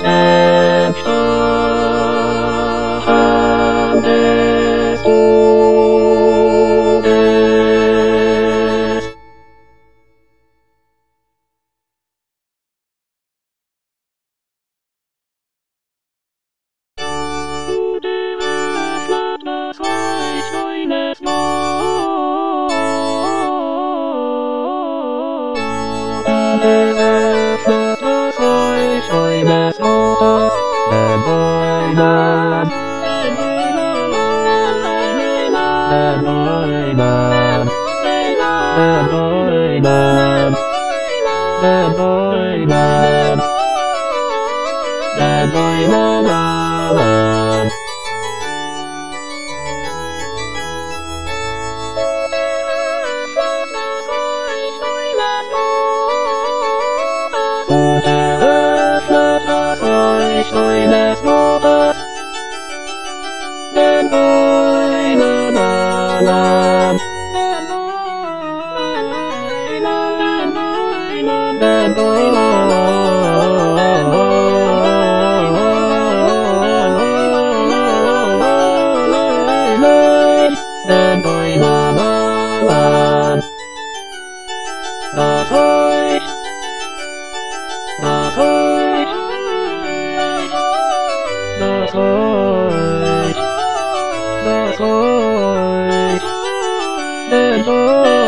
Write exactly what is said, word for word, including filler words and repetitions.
des Todes. Das Reich deines Vaters, der Neuland, der Neuland, der Neuland, der Neuland, der Neuland. Und eröffnet das Reich deines Vaters, den neuen Adam, den neuen, den neuen Adam. Das Reich, das Reich, das Reich, das Reich, den Reich.